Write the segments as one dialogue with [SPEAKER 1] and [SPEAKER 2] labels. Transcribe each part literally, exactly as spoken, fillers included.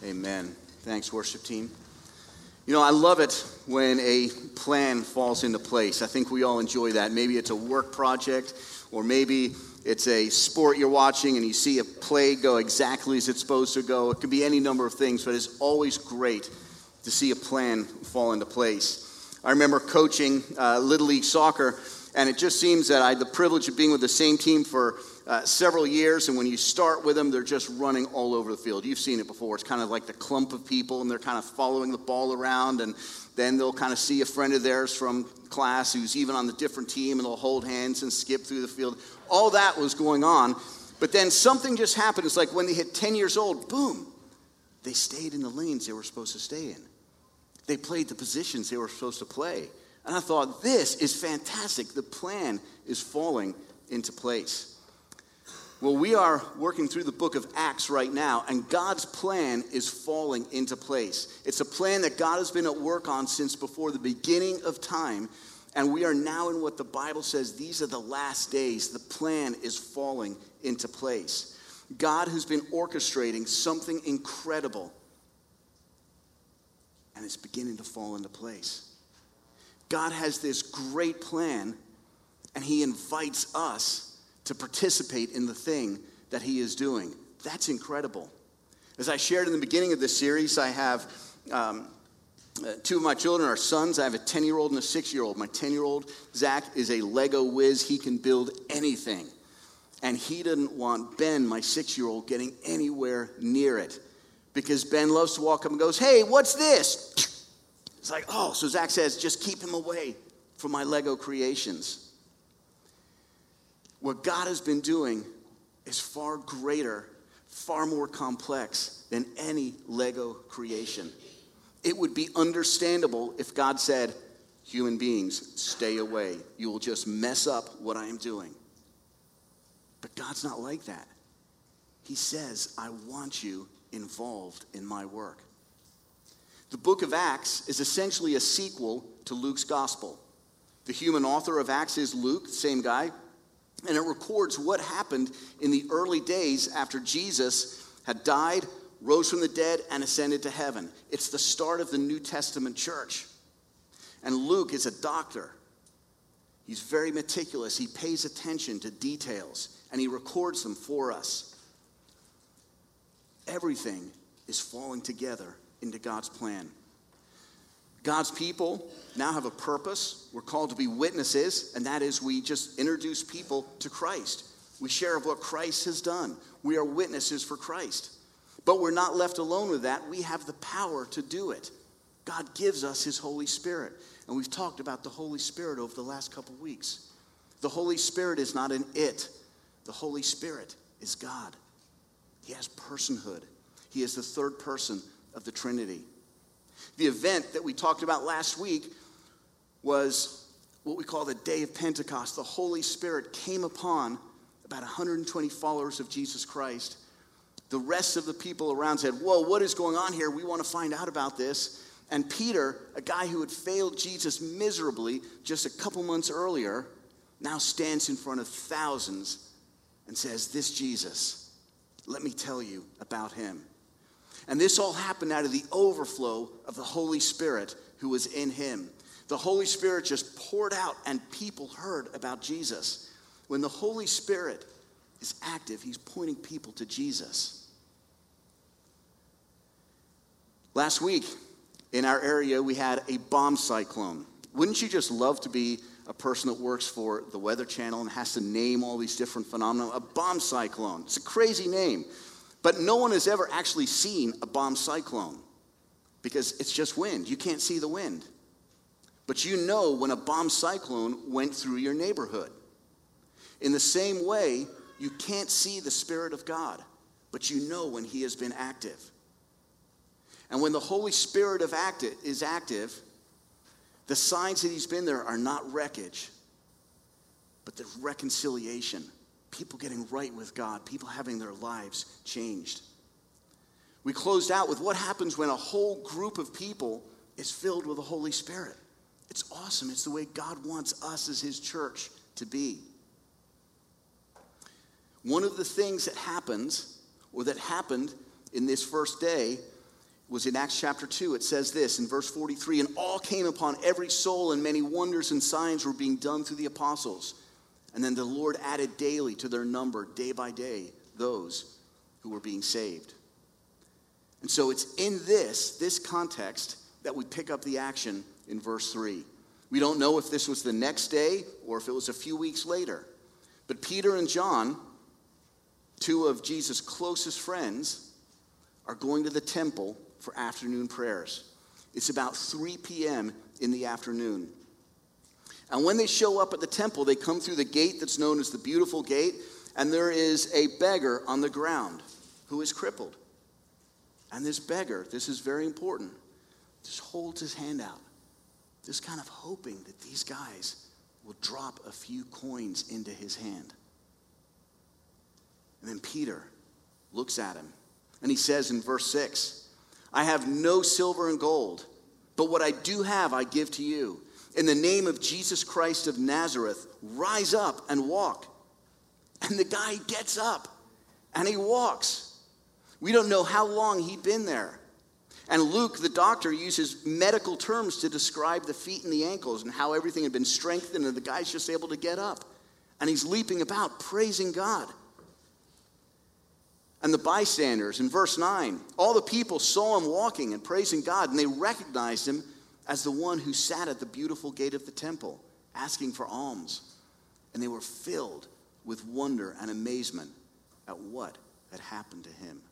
[SPEAKER 1] Amen. Thanks, worship team. You know, I love it when a plan falls into place. I think we all enjoy that. Maybe it's a work project, or maybe it's a sport you're watching and you see a play go exactly as it's supposed to go. It could be any number of things, but it's always great to see a plan fall into place. I remember coaching uh, Little League soccer, and it just seems that I had the privilege of being with the same team for uh, several years, and when you start with them, they're just running all over the field. You've seen it before. It's kind of like the clump of people, and they're kind of following the ball around, and then they'll kind of see a friend of theirs from class who's even on the different team, and they'll hold hands and skip through the field. All that was going on, but then something just happened. It's like when they hit ten years old, boom, they stayed in the lanes they were supposed to stay in. They played the positions they were supposed to play. And I thought, this is fantastic. The plan is falling into place. Well, we are working through the book of Acts right now, and God's plan is falling into place. It's a plan that God has been at work on since before the beginning of time, and we are now in what the Bible says, these are the last days. The plan is falling into place. God has been orchestrating something incredible, and it's beginning to fall into place. God has this great plan, and he invites us to participate in the thing that he is doing. That's incredible. As I shared in the beginning of this series, I have um, uh, two of my children are sons. I have a ten-year-old and a six-year-old. My ten-year-old, Zach, is a Lego whiz. He can build anything. And he didn't want Ben, my six-year-old, getting anywhere near it, because Ben loves to walk up and goes, "Hey, what's this?" It's like, oh, so Zach says, just keep him away from my Lego creations. What God has been doing is far greater, far more complex than any Lego creation. It would be understandable if God said, human beings, stay away. You will just mess up what I am doing. But God's not like that. He says, I want you involved in my work. The book of Acts is essentially a sequel to Luke's gospel. The human author of Acts is Luke, same guy, and it records what happened in the early days after Jesus had died, rose from the dead, and ascended to heaven. It's the start of the New Testament church. And Luke is a doctor. He's very meticulous. He pays attention to details, and he records them for us. Everything is falling together into God's plan. God's people now have a purpose. We're called to be witnesses, and that is we just introduce people to Christ. We share of what Christ has done. We are witnesses for Christ. But we're not left alone with that. We have the power to do it. God gives us his Holy Spirit. And we've talked about the Holy Spirit over the last couple weeks. The Holy Spirit is not an it. The Holy Spirit is God. He has personhood. He is the third person of the Trinity. The event that we talked about last week was what we call the Day of Pentecost. The Holy Spirit came upon about one hundred twenty followers of Jesus Christ. The rest of the people around said, whoa, what is going on here? We want to find out about this. And Peter, a guy who had failed Jesus miserably just a couple months earlier, now stands in front of thousands and says, this Jesus, let me tell you about him. And this all happened out of the overflow of the Holy Spirit who was in him. The Holy Spirit just poured out, and people heard about Jesus. When the Holy Spirit is active, he's pointing people to Jesus. Last week, in our area, we had a bomb cyclone. Wouldn't you just love to be a person that works for the Weather Channel and has to name all these different phenomena? A bomb cyclone. It's a crazy name. But no one has ever actually seen a bomb cyclone because it's just wind. You can't see the wind. But you know when a bomb cyclone went through your neighborhood. In the same way, you can't see the Spirit of God, but you know when he has been active. And when the Holy Spirit of active is active, the signs that he's been there are not wreckage, but the reconciliation. People getting right with God, people having their lives changed. We closed out with what happens when a whole group of people is filled with the Holy Spirit. It's awesome. It's the way God wants us as his church to be. One of the things that happens, or that happened in this first day, was in Acts chapter two. It says this in verse forty-three, and all came upon every soul, and many wonders and signs were being done through the apostles. And then the Lord added daily to their number, day by day, those who were being saved. And so it's in this, this context that we pick up the action in verse three. We don't know if this was the next day or if it was a few weeks later. But Peter and John, two of Jesus' closest friends, are going to the temple for afternoon prayers. It's about three p.m. in the afternoon. And when they show up at the temple, they come through the gate that's known as the Beautiful Gate, and there is a beggar on the ground who is crippled. And this beggar, this is very important, just holds his hand out, just kind of hoping that these guys will drop a few coins into his hand. And then Peter looks at him, and he says in verse six, I have no silver and gold, but what I do have I give to you. In the name of Jesus Christ of Nazareth, rise up and walk. And the guy gets up, and he walks. We don't know how long he'd been there. And Luke, the doctor, uses medical terms to describe the feet and the ankles and how everything had been strengthened, and the guy's just able to get up. And he's leaping about, praising God. And the bystanders, in verse nine, all the people saw him walking and praising God, and they recognized him as the one who sat at the beautiful gate of the temple, asking for alms. And they were filled with wonder and amazement at what had happened to him.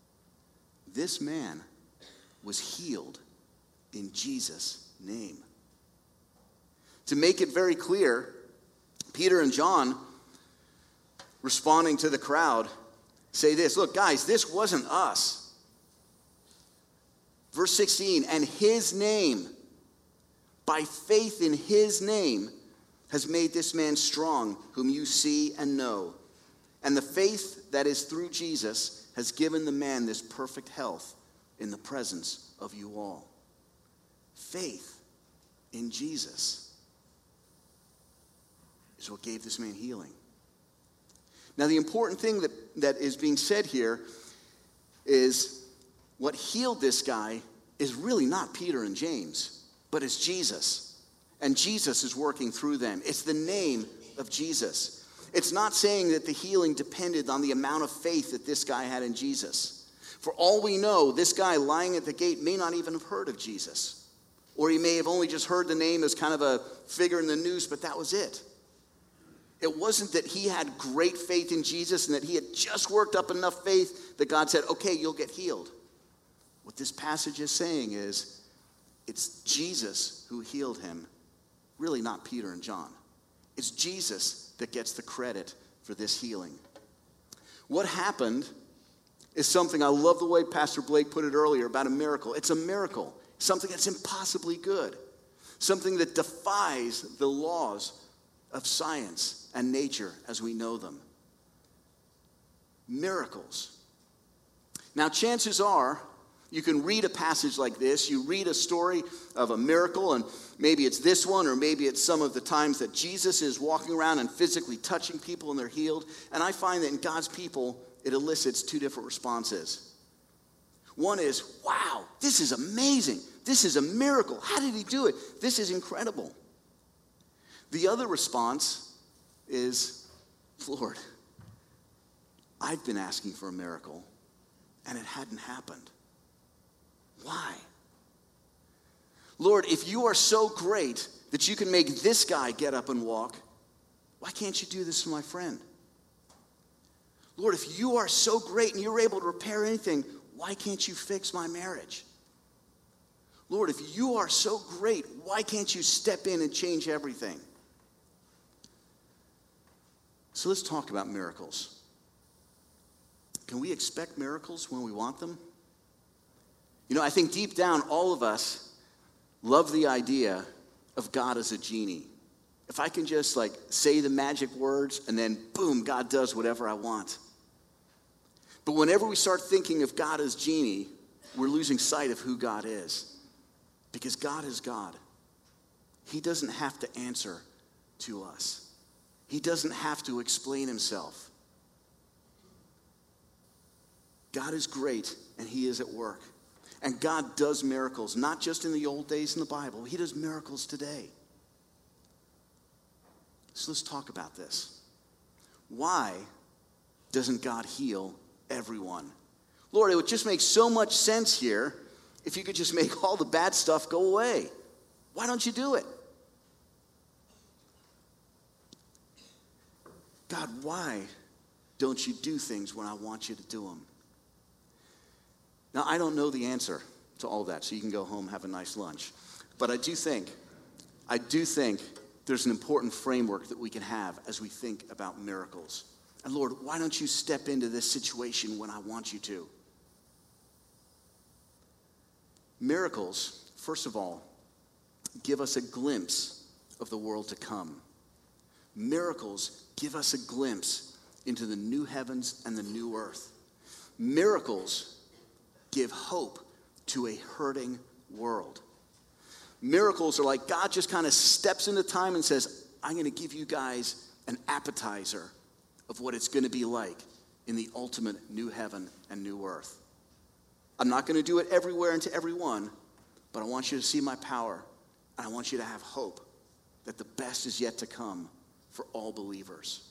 [SPEAKER 1] This man was healed in Jesus' name. To make it very clear, Peter and John, responding to the crowd, say this, look, guys, this wasn't us. Verse sixteen, and his name, by faith in his name, has made this man strong, whom you see and know. And the faith that is through Jesus has given the man this perfect health in the presence of you all. Faith in Jesus is what gave this man healing. Now, the important thing that, that is being said here is what healed this guy is really not Peter and James, but it's Jesus. And Jesus is working through them. It's the name of Jesus. It's not saying that the healing depended on the amount of faith that this guy had in Jesus. For all we know, this guy lying at the gate may not even have heard of Jesus. Or he may have only just heard the name as kind of a figure in the news, but that was it. It wasn't that he had great faith in Jesus and that he had just worked up enough faith that God said, okay, you'll get healed. What this passage is saying is, it's Jesus who healed him, really not Peter and John. It's Jesus that gets the credit for this healing. What happened is something, I love the way Pastor Blake put it earlier about a miracle. It's a miracle, something that's impossibly good, something that defies the laws of science and nature as we know them. Miracles. Now, chances are, you can read a passage like this, you read a story of a miracle, and maybe it's this one, or maybe it's some of the times that Jesus is walking around and physically touching people and they're healed. And I find that in God's people, it elicits two different responses. One is, wow, this is amazing. This is a miracle. How did he do it? This is incredible. The other response is, Lord, I've been asking for a miracle, and it hadn't happened. Why? Lord, if you are so great that you can make this guy get up and walk, why can't you do this for my friend? Lord, if you are so great and you're able to repair anything, why can't you fix my marriage? Lord, if you are so great, why can't you step in and change everything? So let's talk about miracles. Can we expect miracles when we want them? You know, I think deep down, all of us love the idea of God as a genie. If I can just like say the magic words and then boom, God does whatever I want. But whenever we start thinking of God as genie, we're losing sight of who God is. Because God is God. He doesn't have to answer to us. He doesn't have to explain himself. God is great, and he is at work. And God does miracles, not just in the old days in the Bible. He does miracles today. So let's talk about this. Why doesn't God heal everyone? Lord, it would just make so much sense here if you could just make all the bad stuff go away. Why don't you do it? God, why don't you do things when I want you to do them? Now, I don't know the answer to all that, so you can go home, have a nice lunch. But I do think, I do think there's an important framework that we can have as we think about miracles. And Lord, why don't you step into this situation when I want you to? Miracles, first of all, give us a glimpse of the world to come. Miracles give us a glimpse into the new heavens and the new earth. Miracles give hope to a hurting world. Miracles are like God just kind of steps into time and says, I'm going to give you guys an appetizer of what it's going to be like in the ultimate new heaven and new earth. I'm not going to do it everywhere and to everyone, but I want you to see my power, and I want you to have hope that the best is yet to come for all believers.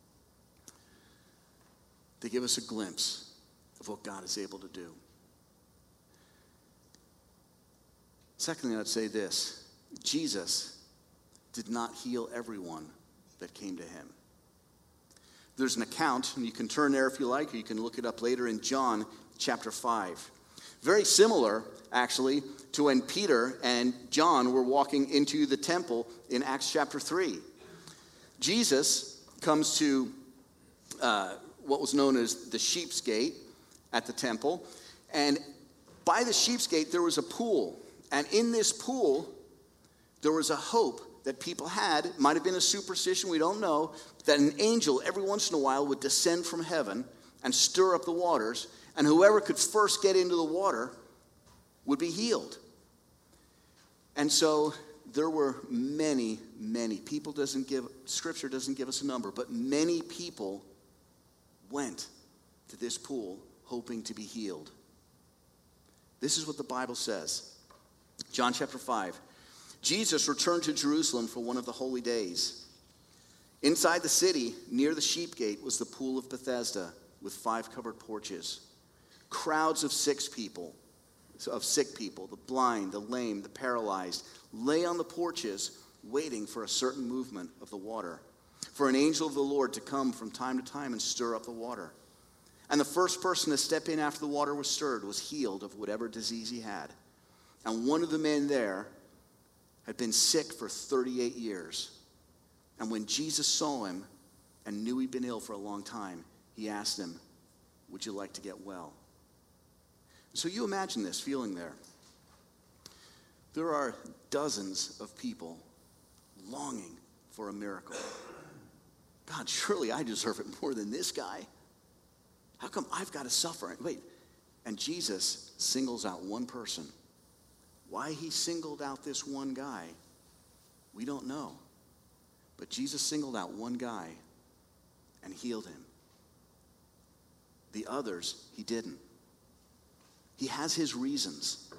[SPEAKER 1] They give us a glimpse of what God is able to do. Secondly, I'd say this. Jesus did not heal everyone that came to him. There's an account, and you can turn there if you like, or you can look it up later in John chapter five. Very similar, actually, to when Peter and John were walking into the temple in Acts chapter three. Jesus comes to uh, what was known as the Sheep's Gate at the temple, and by the Sheep's Gate there was a pool. And in this pool, there was a hope that people had. It might have been a superstition, we don't know, that an angel every once in a while would descend from heaven and stir up the waters, and whoever could first get into the water would be healed. And so there were many, many people, doesn't give, Scripture doesn't give us a number, but many people went to this pool hoping to be healed. This is what the Bible says. John chapter five. Jesus returned to Jerusalem for one of the holy days. Inside the city, near the sheep gate, was the pool of Bethesda with five covered porches. Crowds of sick people, of sick people, the blind, the lame, the paralyzed, lay on the porches waiting for a certain movement of the water, for an angel of the Lord to come from time to time and stir up the water. And the first person to step in after the water was stirred was healed of whatever disease he had. And one of the men there had been sick for thirty-eight years. And when Jesus saw him and knew he'd been ill for a long time, he asked him, would you like to get well? So you imagine this feeling there. There are dozens of people longing for a miracle. God, surely I deserve it more than this guy. How come I've got to suffer? Wait, and Jesus singles out one person. Why he singled out this one guy, we don't know. But Jesus singled out one guy and healed him. The others, he didn't. He has his reasons.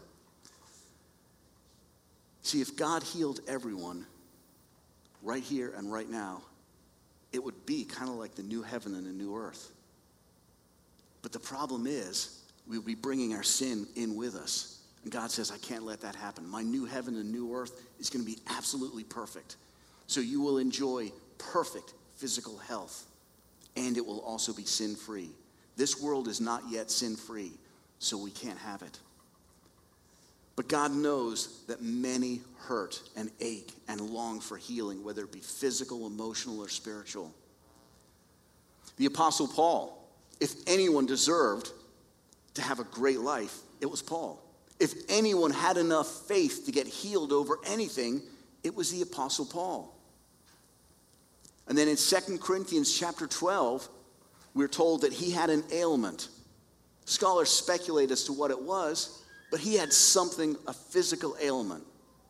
[SPEAKER 1] See, if God healed everyone right here and right now, it would be kind of like the new heaven and the new earth. But the problem is, we would be bringing our sin in with us. And God says, I can't let that happen. My new heaven and new earth is going to be absolutely perfect. So you will enjoy perfect physical health, and it will also be sin-free. This world is not yet sin-free, so we can't have it. But God knows that many hurt and ache and long for healing, whether it be physical, emotional, or spiritual. The Apostle Paul, if anyone deserved to have a great life, it was Paul. If anyone had enough faith to get healed over anything, it was the Apostle Paul. And then in Second Corinthians chapter twelve, we're told that he had an ailment. Scholars speculate as to what it was, but he had something, a physical ailment.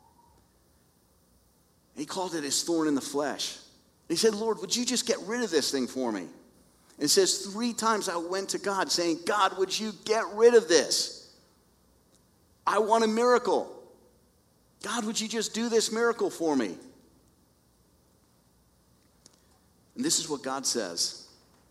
[SPEAKER 1] He called it his thorn in the flesh. He said, Lord, would you just get rid of this thing for me? And it says three times I went to God saying, God, would you get rid of this? I want a miracle. God, would you just do this miracle for me? And this is what God says.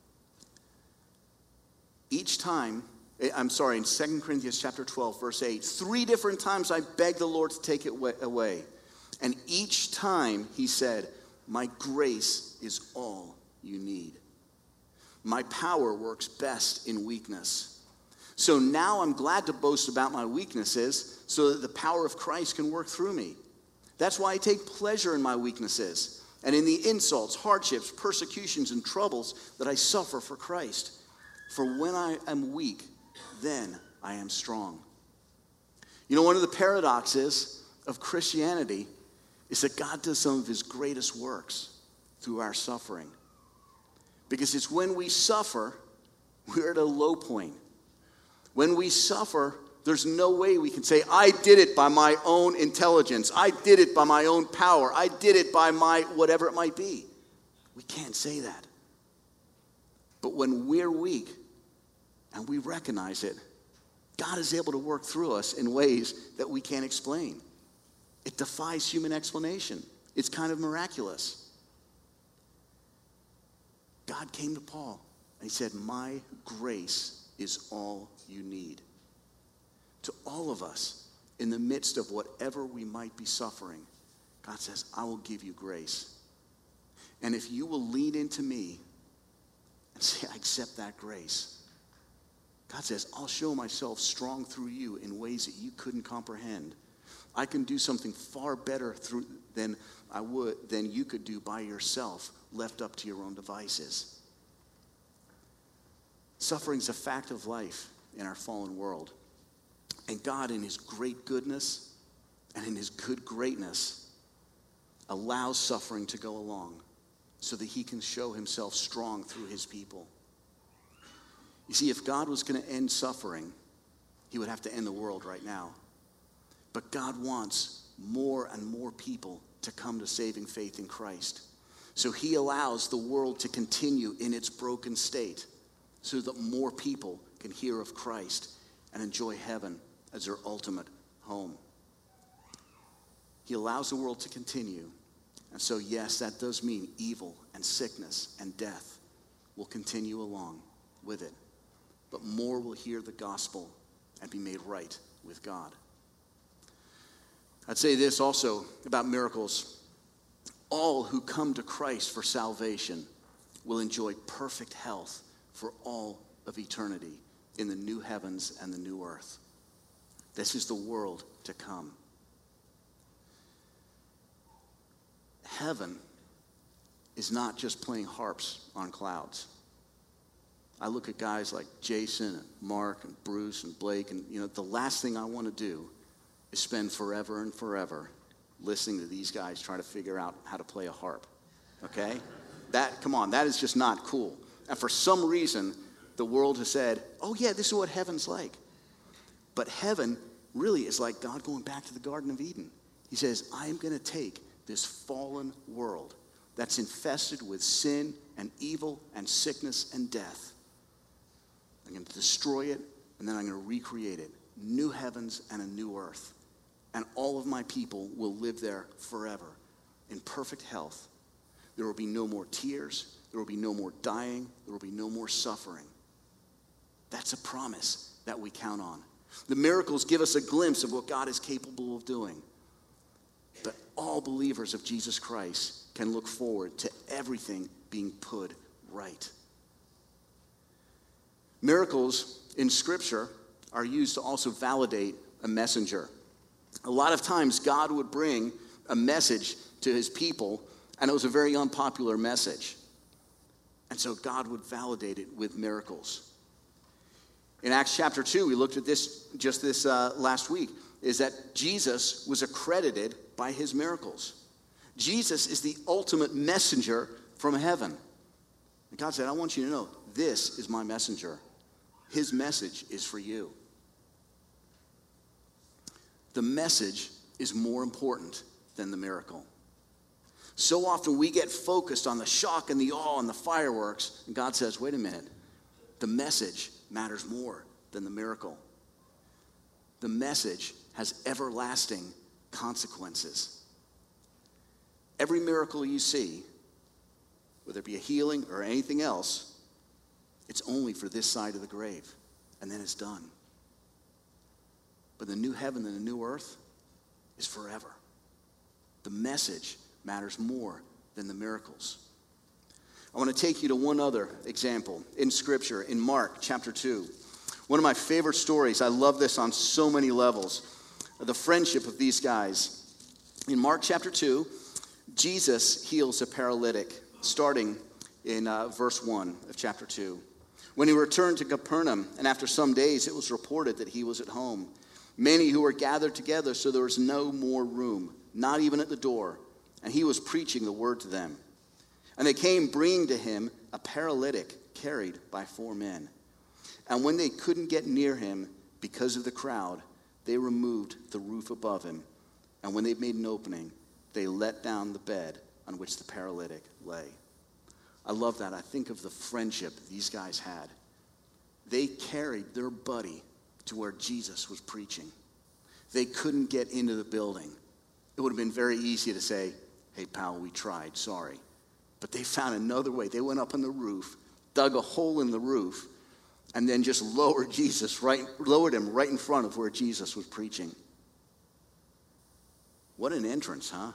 [SPEAKER 1] Each time, I'm sorry, in Second Corinthians chapter twelve, verse eight, three different times I begged the Lord to take it away. And each time he said, my grace is all you need. My power works best in weakness. So now I'm glad to boast about my weaknesses so that the power of Christ can work through me. That's why I take pleasure in my weaknesses and in the insults, hardships, persecutions, and troubles that I suffer for Christ. For when I am weak, then I am strong. You know, one of the paradoxes of Christianity is that God does some of his greatest works through our suffering. Because it's when we suffer, we're at a low point. When we suffer, there's no way we can say, I did it by my own intelligence. I did it by my own power. I did it by my whatever it might be. We can't say that. But when we're weak and we recognize it, God is able to work through us in ways that we can't explain. It defies human explanation. It's kind of miraculous. God came to Paul and he said, my grace is all you need. To all of us, in the midst of whatever we might be suffering, God says, I will give you grace. And if you will lean into me and say, I accept that grace, God says, I'll show myself strong through you in ways that you couldn't comprehend. I can do something far better through than I would than you could do by yourself, left up to your own devices. Suffering's a fact of life in our fallen world. And God, in his great goodness and in his good greatness, allows suffering to go along so that he can show himself strong through his people. You see, if God was going to end suffering, he would have to end the world right now. But God wants more and more people to come to saving faith in Christ. So he allows the world to continue in its broken state so that more people can hear of Christ and enjoy heaven as their ultimate home. He allows the world to continue. And so, yes, that does mean evil and sickness and death will continue along with it. But more will hear the gospel and be made right with God. I'd say this also about miracles. All who come to Christ for salvation will enjoy perfect health for all of eternity in the new heavens and the new earth. This is the world to come. Heaven is not just playing harps on clouds. I look at guys like Jason and Mark and Bruce and Blake, and you know, the last thing I want to do is spend forever and forever listening to these guys try to figure out how to play a harp. Okay? That, come on, that is just not cool. And for some reason, the world has said, oh yeah, this is what heaven's like. But heaven really is like God going back to the Garden of Eden. He says, I am going to take this fallen world that's infested with sin and evil and sickness and death. I'm going to destroy it, and then I'm going to recreate it. New heavens and a new earth. And all of my people will live there forever in perfect health. There will be no more tears. There will be no more dying. There will be no more suffering. That's a promise that we count on. The miracles give us a glimpse of what God is capable of doing. But all believers of Jesus Christ can look forward to everything being put right. Miracles in Scripture are used to also validate a messenger. A lot of times God would bring a message to his people, and it was a very unpopular message. And so God would validate it with miracles. In Acts chapter two, we looked at this just this uh, last week, is that Jesus was accredited by his miracles. Jesus is the ultimate messenger from heaven. And God said, I want you to know, this is my messenger. His message is for you. The message is more important than the miracle. So often we get focused on the shock and the awe and the fireworks, and God says, wait a minute, the message matters more than the miracle. The message has everlasting consequences. Every miracle you see, whether it be a healing or anything else, it's only for this side of the grave, and then it's done. But the new heaven and the new earth is forever. The message matters more than the miracles. I want to take you to one other example in Scripture, in Mark chapter two. One of my favorite stories. I love this on so many levels. The friendship of these guys. In Mark chapter two, Jesus heals a paralytic, starting in uh, verse one of chapter two. When he returned to Capernaum, and after some days it was reported that he was at home. Many who were gathered together, so there was no more room, not even at the door. And he was preaching the word to them. And they came bringing to him a paralytic carried by four men. And when they couldn't get near him because of the crowd, they removed the roof above him. And when they made an opening, they let down the bed on which the paralytic lay. I love that. I think of the friendship these guys had. They carried their buddy to where Jesus was preaching. They couldn't get into the building. It would have been very easy to say, hey, pal, we tried, sorry. But they found another way. They went up on the roof, dug a hole in the roof, and then just lowered Jesus right, lowered him right in front of where Jesus was preaching. What an entrance, huh?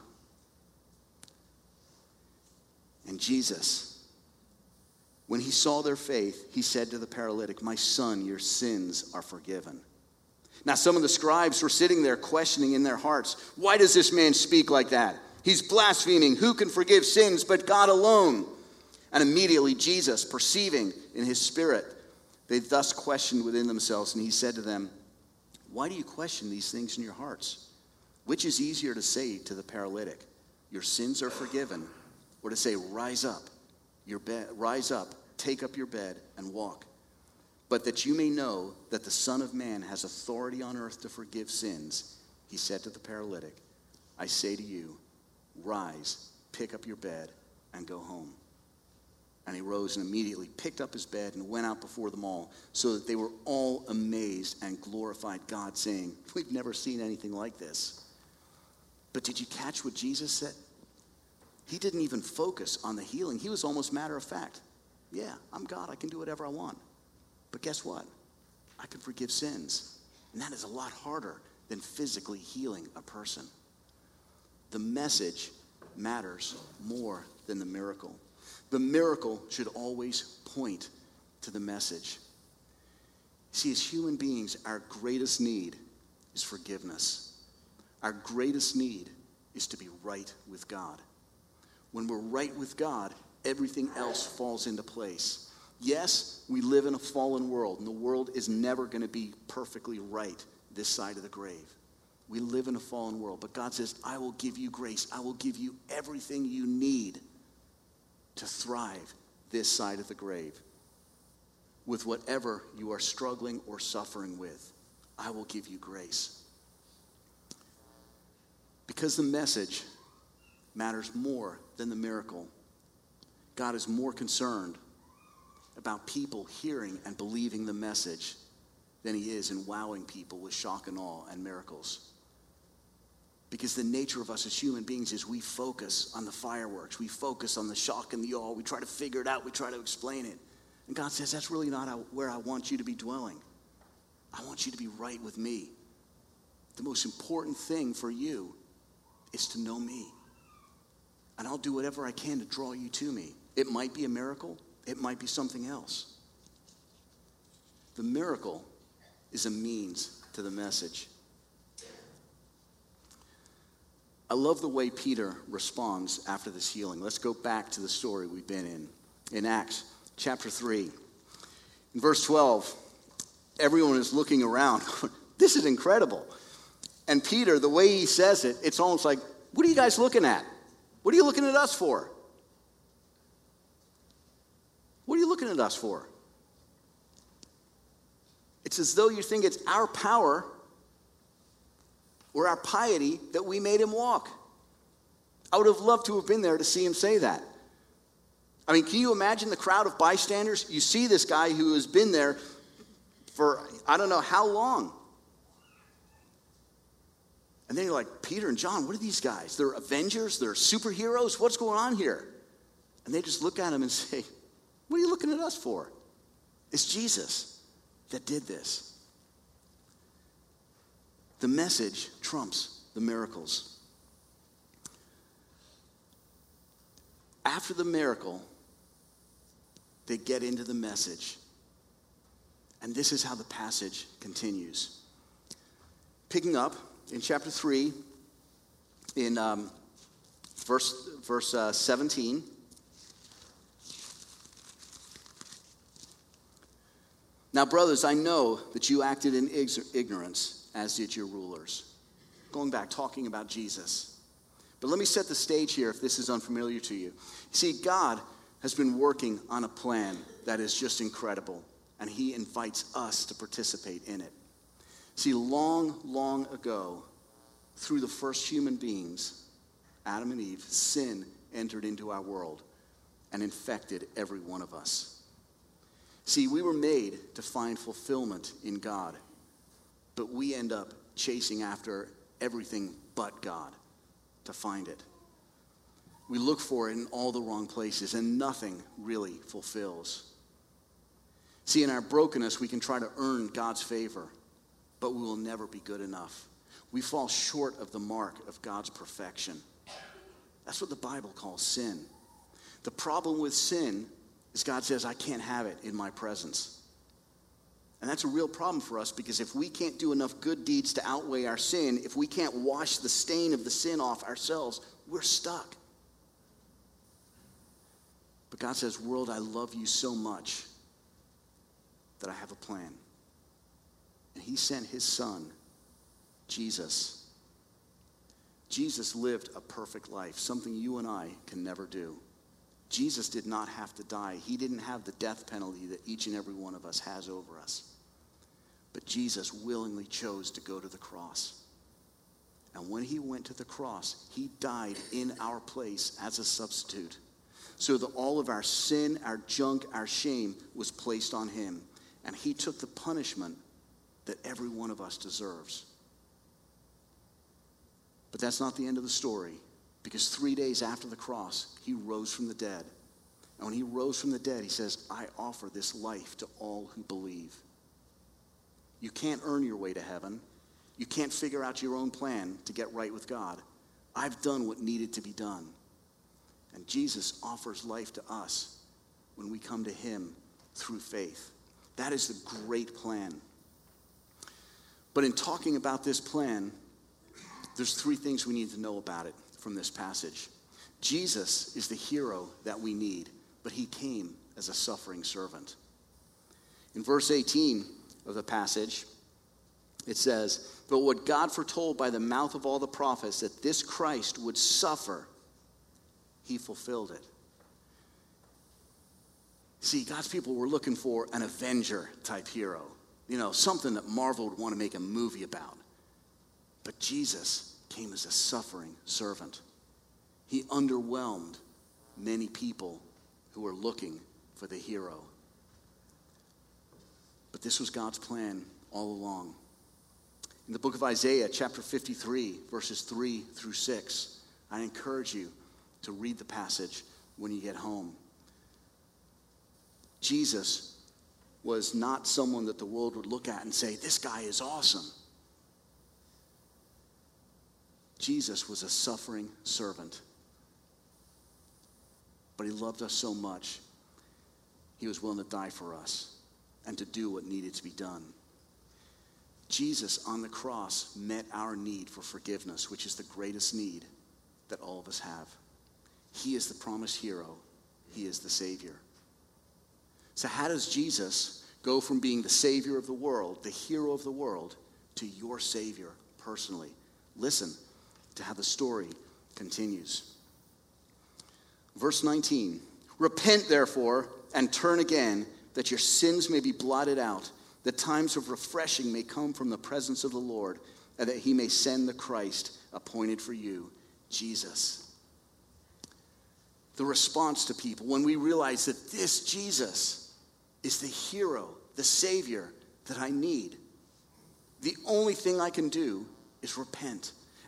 [SPEAKER 1] And Jesus, when he saw their faith, he said to the paralytic, my son, your sins are forgiven. Now some of the scribes were sitting there questioning in their hearts, why does this man speak like that? He's blaspheming. Who can forgive sins but God alone? And immediately Jesus, perceiving in his spirit, they thus questioned within themselves, and he said to them, why do you question these things in your hearts? Which is easier to say to the paralytic, your sins are forgiven, or to say, rise up, your bed, rise up, take up your bed and walk? But that you may know that the Son of Man has authority on earth to forgive sins, he said to the paralytic, I say to you, rise, pick up your bed, and go home. And he rose and immediately picked up his bed and went out before them all, so that they were all amazed and glorified God, saying, we've never seen anything like this. But did you catch what Jesus said? He didn't even focus on the healing. He was almost matter of fact. Yeah, I'm God. I can do whatever I want. But guess what? I can forgive sins. And that is a lot harder than physically healing a person. The message matters more than the miracle. The miracle should always point to the message. See, as human beings, our greatest need is forgiveness. Our greatest need is to be right with God. When we're right with God, everything else falls into place. Yes, we live in a fallen world, and the world is never going to be perfectly right this side of the grave. We live in a fallen world, but God says, I will give you grace. I will give you everything you need to thrive this side of the grave. With whatever you are struggling or suffering with, I will give you grace. Because the message matters more than the miracle, God is more concerned about people hearing and believing the message than he is in wowing people with shock and awe and miracles. Because the nature of us as human beings is we focus on the fireworks. We focus on the shock and the awe. We try to figure it out. We try to explain it. And God says, that's really not where I want you to be dwelling. I want you to be right with me. The most important thing for you is to know me. And I'll do whatever I can to draw you to me. It might be a miracle. It might be something else. The miracle is a means to the message. I love the way Peter responds after this healing. Let's go back to the story we've been in, in Acts chapter three. In verse twelve, everyone is looking around. This is incredible. And Peter, the way he says it, it's almost like, what are you guys looking at? What are you looking at us for? What are you looking at us for? It's as though you think it's our power or our piety that we made him walk. I would have loved to have been there to see him say that. I mean, can you imagine the crowd of bystanders? You see this guy who has been there for I don't know how long. And then you're like, Peter and John, what are these guys? They're Avengers? They're superheroes? What's going on here? And they just look at him and say, what are you looking at us for? It's Jesus that did this. The message trumps the miracles. After the miracle, they get into the message. And this is how the passage continues. Picking up in chapter three, in um, verse, verse uh, seventeen. Now, brothers, I know that you acted in ignorance, as did your rulers. Going back, talking about Jesus. But let me set the stage here if this is unfamiliar to you. You see, God has been working on a plan that is just incredible, and he invites us to participate in it. See, long, long ago, through the first human beings, Adam and Eve, sin entered into our world and infected every one of us. See, we were made to find fulfillment in God, but we end up chasing after everything but God to find it. We look for it in all the wrong places, and nothing really fulfills. See, in our brokenness, we can try to earn God's favor, but we will never be good enough. We fall short of the mark of God's perfection. That's what the Bible calls sin. The problem with sin is God says, I can't have it in my presence. And that's a real problem for us, because if we can't do enough good deeds to outweigh our sin, if we can't wash the stain of the sin off ourselves, we're stuck. But God says, world, I love you so much that I have a plan. And he sent his son, Jesus. Jesus lived a perfect life, something you and I can never do. Jesus did not have to die. He didn't have the death penalty that each and every one of us has over us. But Jesus willingly chose to go to the cross. And when he went to the cross, he died in our place as a substitute, so that all of our sin, our junk, our shame was placed on him. And he took the punishment that every one of us deserves. But that's not the end of the story, because three days after the cross, he rose from the dead. And when he rose from the dead, he says, I offer this life to all who believe. You can't earn your way to heaven. You can't figure out your own plan to get right with God. I've done what needed to be done. And Jesus offers life to us when we come to him through faith. That is the great plan. But in talking about this plan, there's three things we need to know about it from this passage. Jesus is the hero that we need, but he came as a suffering servant. In verse eighteen of the passage, it says, but what God foretold by the mouth of all the prophets, that this Christ would suffer, he fulfilled it. See, God's people were looking for an Avenger type hero, you know, something that Marvel would want to make a movie about. But Jesus came as a suffering servant. He underwhelmed many people who were looking for the hero. But this was God's plan all along. In the book of Isaiah, chapter fifty-three, verses three through six, I encourage you to read the passage when you get home. Jesus was not someone that the world would look at and say, this guy is awesome. Jesus was a suffering servant. But he loved us so much, he was willing to die for us and to do what needed to be done. Jesus on the cross met our need for forgiveness, which is the greatest need that all of us have. He is the promised hero. He is the Savior. So how does Jesus go from being the Savior of the world, the hero of the world, to your Savior personally? Listen to how the story continues. Verse nineteen, repent therefore and turn again, that your sins may be blotted out, that times of refreshing may come from the presence of the Lord, and that he may send the Christ appointed for you, Jesus. The response to people when we realize that this Jesus is the hero, the Savior that I need. The only thing I can do is repent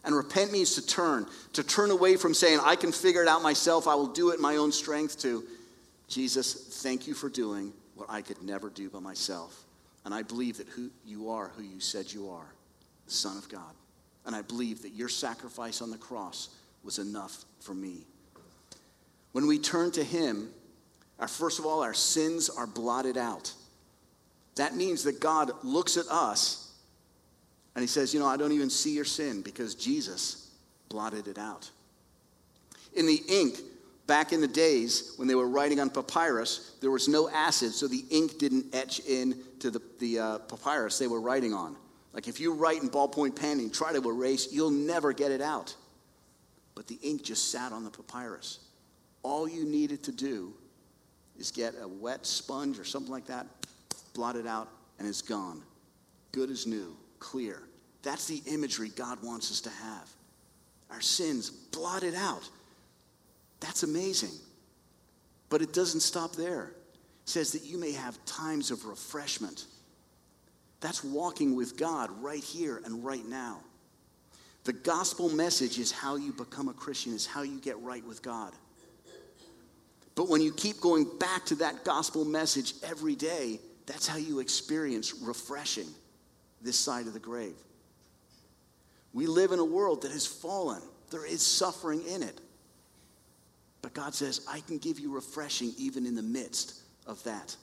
[SPEAKER 1] And repent means to turn, to turn away from saying, I can figure it out myself, I will do it in my own strength, to, Jesus, thank you for doing what I could never do by myself. And I believe that who you are who you said you are, the Son of God. And I believe that your sacrifice on the cross was enough for me. When we turn to him, our, first of all, our sins are blotted out. That means that God looks at us and he says, you know, I don't even see your sin because Jesus blotted it out. In the ink, back in the days when they were writing on papyrus, there was no acid, so the ink didn't etch into the, the uh, papyrus they were writing on. Like if you write in ballpoint pen and try to erase, you'll never get it out. But the ink just sat on the papyrus. All you needed to do is get a wet sponge or something like that, blot it out, and it's gone. Good as new, clear. That's the imagery God wants us to have. Our sins blotted out. That's amazing. But it doesn't stop there. It says that you may have times of refreshment. That's walking with God right here and right now. The gospel message is how you become a Christian, is how you get right with God. But when you keep going back to that gospel message every day, that's how you experience refreshing this side of the grave. We live in a world that has fallen. There is suffering in it. But God says, I can give you refreshing even in the midst of that.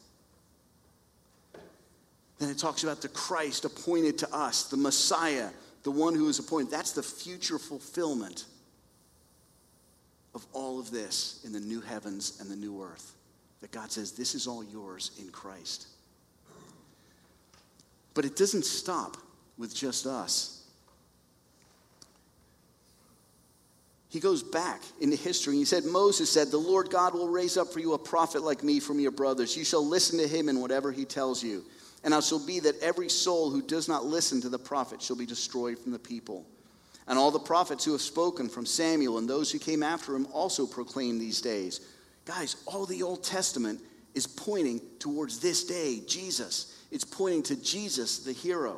[SPEAKER 1] Then it talks about the Christ appointed to us, the Messiah, the one who is appointed. That's the future fulfillment of all of this in the new heavens and the new earth. That God says, this is all yours in Christ. But it doesn't stop with just us. He goes back into history and he said, Moses said, the Lord God will raise up for you a prophet like me from your brothers. You shall listen to him in whatever he tells you. And it shall be that every soul who does not listen to the prophet shall be destroyed from the people. And all the prophets who have spoken from Samuel and those who came after him also proclaim these days. Guys, all the Old Testament is pointing towards this day, Jesus. It's pointing to Jesus, the hero.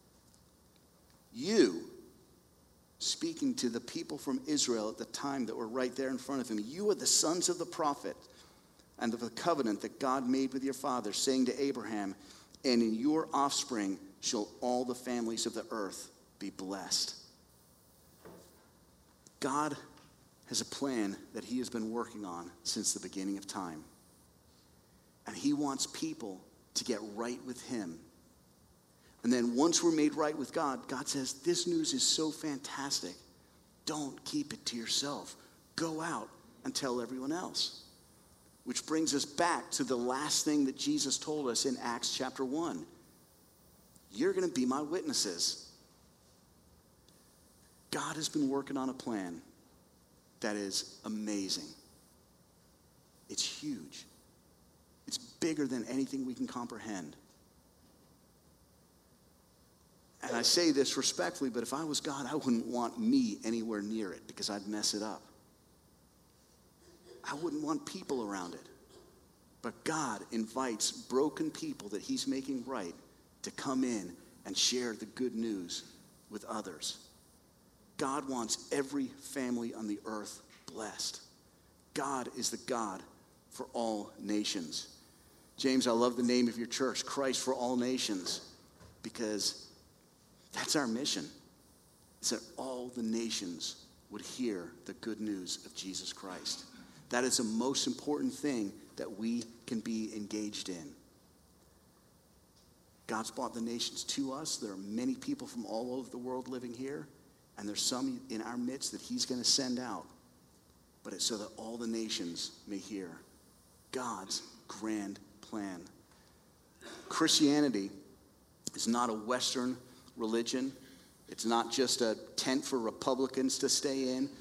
[SPEAKER 1] You, speaking to the people from Israel at the time that were right there in front of him, you are the sons of the prophet and of the covenant that God made with your father, saying to Abraham, and in your offspring shall all the families of the earth be blessed. God has a plan that he has been working on since the beginning of time. And he wants people to get right with him. And then once we're made right with God, God says, this news is so fantastic. Don't keep it to yourself. Go out and tell everyone else. Which brings us back to the last thing that Jesus told us in Acts chapter one. You're going to be my witnesses. God has been working on a plan that is amazing. It's huge. It's bigger than anything we can comprehend. And I say this respectfully, but if I was God, I wouldn't want me anywhere near it because I'd mess it up. I wouldn't want people around it. But God invites broken people that he's making right to come in and share the good news with others. God wants every family on the earth blessed. God is the God for all nations. James, I love the name of your church, Christ for All Nations, because that's our mission. It's that all the nations would hear the good news of Jesus Christ. That is the most important thing that we can be engaged in. God's brought the nations to us. There are many people from all over the world living here, and there's some in our midst that he's going to send out. But it's so that all the nations may hear God's grand plan. Christianity is not a Western religion. It's not just a tent for Republicans to stay in.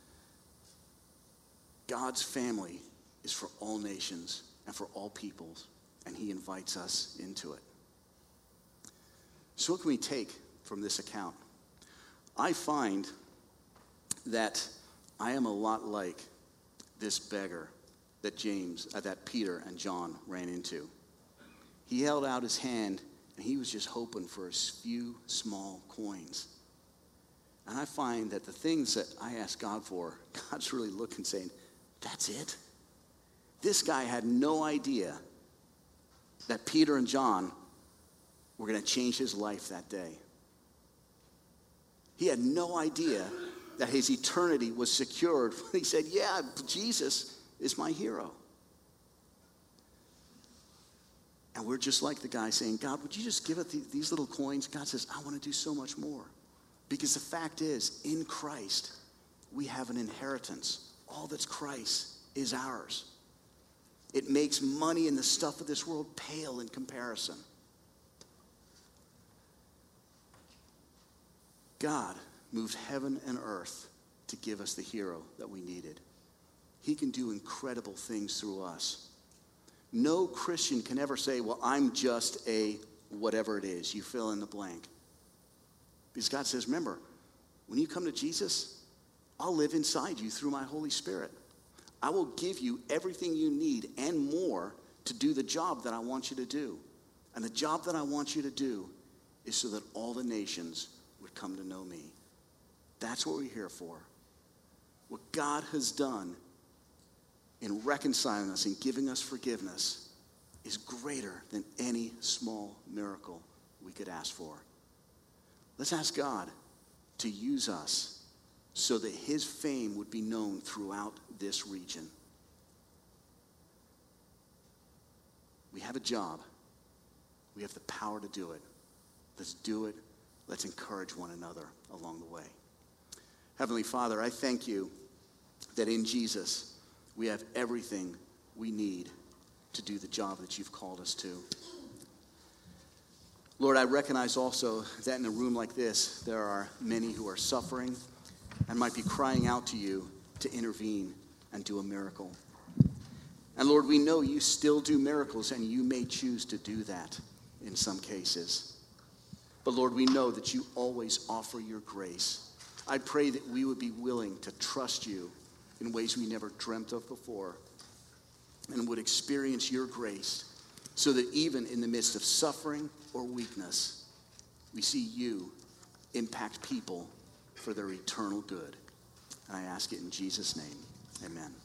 [SPEAKER 1] God's family is for all nations and for all peoples, and he invites us into it. So what can we take from this account? I find that I am a lot like this beggar that James, uh, that Peter and John ran into. He held out his hand, and he was just hoping for a few small coins. And I find that the things that I ask God for, God's really looking saying, that's it? This guy had no idea that Peter and John were going to change his life that day. He had no idea that his eternity was secured when he said, yeah, Jesus is my hero. And we're just like the guy saying, God, would you just give us these little coins? God says, I want to do so much more. Because the fact is, in Christ, we have an inheritance. All that's Christ is ours. It makes money and the stuff of this world pale in comparison. God moved heaven and earth to give us the hero that we needed. He can do incredible things through us. No Christian can ever say, well, I'm just a whatever it is. You fill in the blank. Because God says, remember, when you come to Jesus, I'll live inside you through my Holy Spirit. I will give you everything you need and more to do the job that I want you to do. And the job that I want you to do is so that all the nations would come to know me. That's what we're here for. What God has done in reconciling us and giving us forgiveness is greater than any small miracle we could ask for. Let's ask God to use us so that his fame would be known throughout this region. We have a job. We have the power to do it. Let's do it. Let's encourage one another along the way. Heavenly Father, I thank you that in Jesus we have everything we need to do the job that you've called us to. Lord, I recognize also that in a room like this, there are many who are suffering and might be crying out to you to intervene and do a miracle. And Lord, we know you still do miracles, and you may choose to do that in some cases. But Lord, we know that you always offer your grace. I pray that we would be willing to trust you in ways we never dreamt of before, and would experience your grace so that even in the midst of suffering or weakness, we see you impact people for their eternal good. And I ask it in Jesus' name. Amen.